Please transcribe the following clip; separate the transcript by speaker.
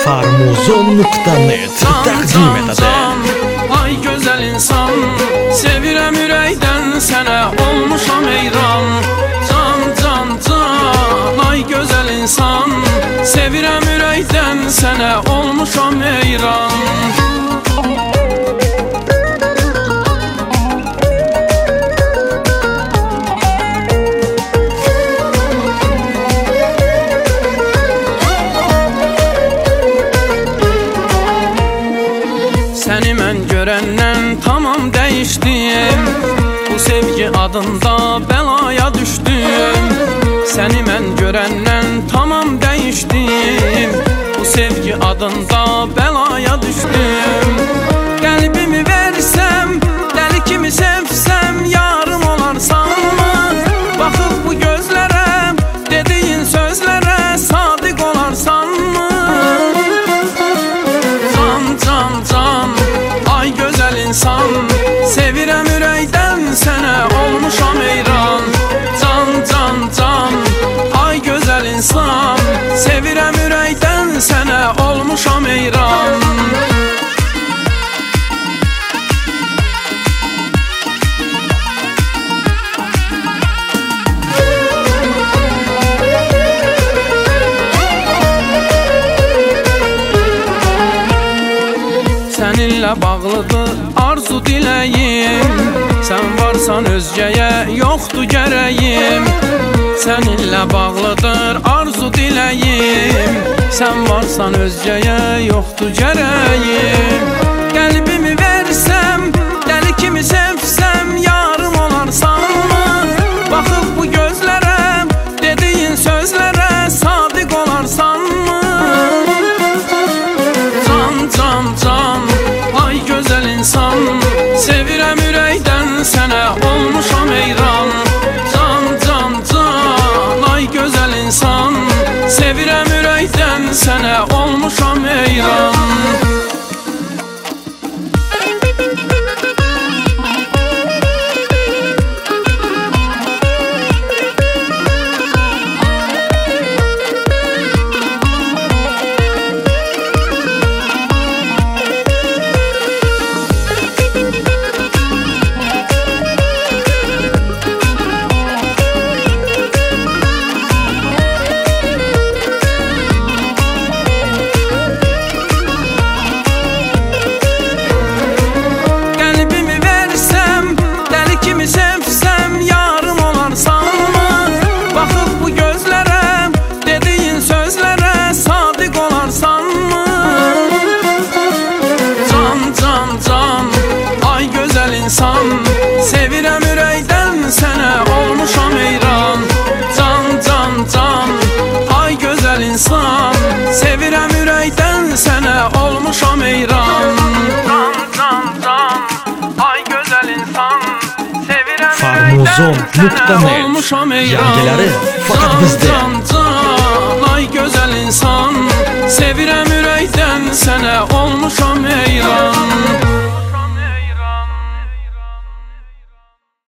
Speaker 1: Farmuzon.net təqdim edəcəm.
Speaker 2: Ay gözəl insan, sevirəm ürəkdən sənə olmuşam heyran. Can, can, can, ay gözəl insan, sevirəm ürəkdən sənə olmuşam heyran. Səni mən görəndən tamam dəyişdim, bu sevgi adında bəlaya düşdüm. Səni mən görəndən tamam dəyişdim, bu sevgi adında bəlaya düşdüm. Qəlbimi versəm, dəli kimi sevsəm, yarım olarsanmı? Baxıb bu gözlərə, dediyin sözlərə sadiq olarsanmı? Can, can, can, ay gözəl insan, sevirəm ürəkdən sənə olmuşam heyran. Can, can, can, ay gözəl insan, sevirəm ürəkdən sənə olmuşam heyran. Səninlə bağlıdır arzu diləyim, sən varsan özgəyə yoxdur gərəyim. Səninlə bağlıdır arzu diləyim, sən varsan özgəyə yoxdur gərəyim. Qəlbimi versəm, dəli kimi sevsəm, yarım olarsanmı? Baxıb bu gözlərə, dediyin sözlərə sadiq olarsanmı? Can, can, can, ay gözəl insan, sevirəm ürəkdən sənə olmuşam heyran. Can, can, can, ay gözəl insan, sevirəm ürəkdən sənə olmuşam heyran. Sevsəm yarım olarsanmı? Baxıb bu gözlərə, dediyin sözlərə sadiq olarsanmı? Can, can, can, ay gözəl insan, sevirəm ürəkdən sənə olmuşam heyran. Can, can, can, ay gözəl insan, sevirəm ürəkdən sənə olmuşam heyran. Can, can, can, ay gözəl insan,
Speaker 1: Farmuzon.net Yangıları fakat bizde.